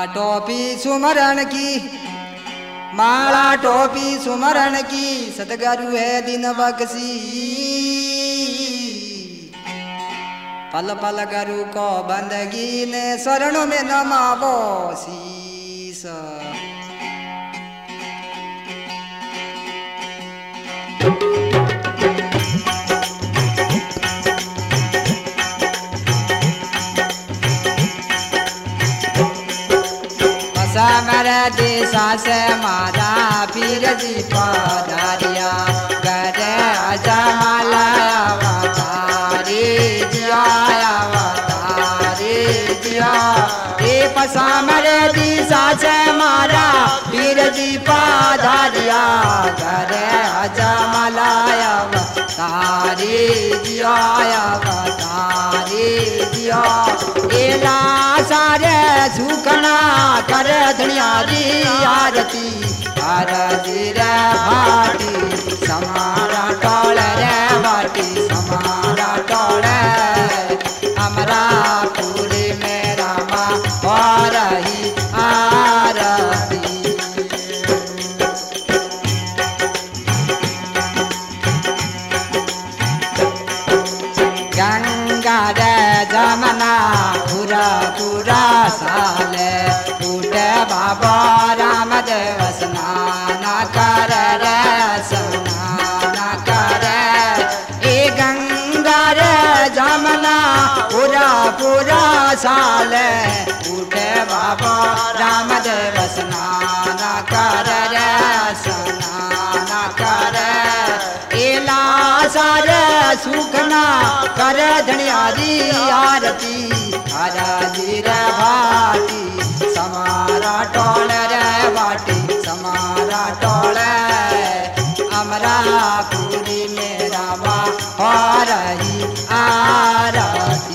टोपी सुमरण की, माला टोपी सुमरण की, सतगुरु है दिन बख्शी। पल पल गुरु को बंदगी ने शरण में नमावो शीस। समर दिशा से मारा पीर जी पधारिया, करे अजमला अवतारी जिया, अवतारी जिया। एक समर दिशा से मारा पीर जी पधारिया, करे अजमला अवतारी जिया, अवतारी जिया। एला सारे सुखना कर धनियारी आरती, आरती रे भाटी समारा टोल रे भाटी समारा टोल। हमरा पूरी मेरा माँ और ही आरती। गंगा रे जमना पूरा पूरा साले, उठे बाबा रामदेव स्नान कर रे स्नान कर। ए गंगा रे जमना पूरा पूरा साले, उठे बाबा रामदेव स्नान कर रे स्नान कर। एला सारे सुखना कर धनियारी आरती, आरती रे भाटी समारा टोल रे भाटी समारा टोल। अमरा पूरी मेरा माँ और ही आरती।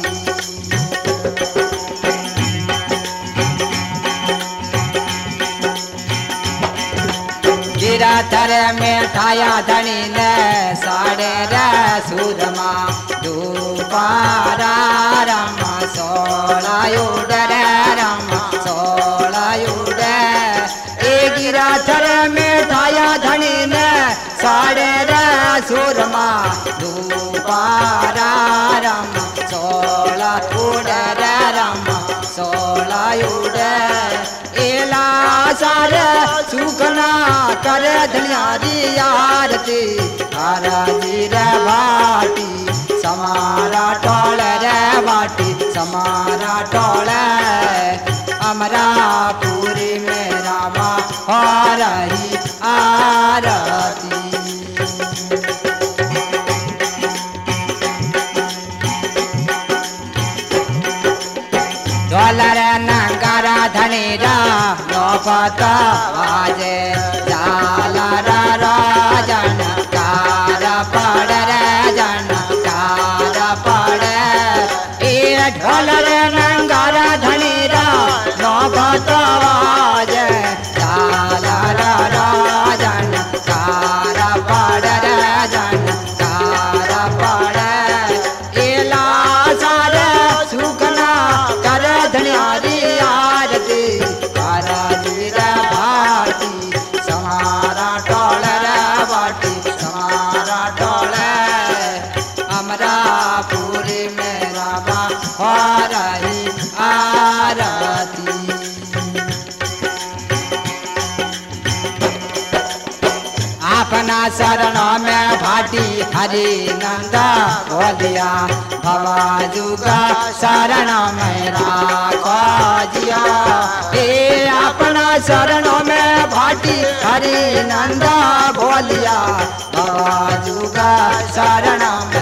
गिरधर में ठाया धनी ने साड़े रे सुरमा, दोबारा रमा सोला उड़े रमा सोला उड़े। ए गिरधर में ठाया धनी ने साड़े रे सुरमा, दोबारा रमा सोला उड़े रे रमा सोला उड़े। एला सारे सुखना कर धनियारी आरती, आरती रे भाटी समारा टोल रे भाटी समारा टोल। अमरा पूरी मेरा माँ और ही आरती। ढोलर नंगारा धनीरा लोपता आजे, झालरा राजन कार पड़ रे जन कार पड़। ए ढोलर नंगारा धनीरा लोपता आजे, झालरा राजन कार पड़ रे जन कार पड़। एला सारे सुखना कर धनियारी आरती, आरती रे भाटी समारा टोल रे भाटी समारा टोल। अमरा पूरी मेरा माँ और ही आरती। अपना शरणों में भाटी हरि नंदा बोलिया, भवाजू का शरण में राखो जिया। ए अपना शरणों में भाटी हरि नंदा बोलिया, भवाजू का शरण में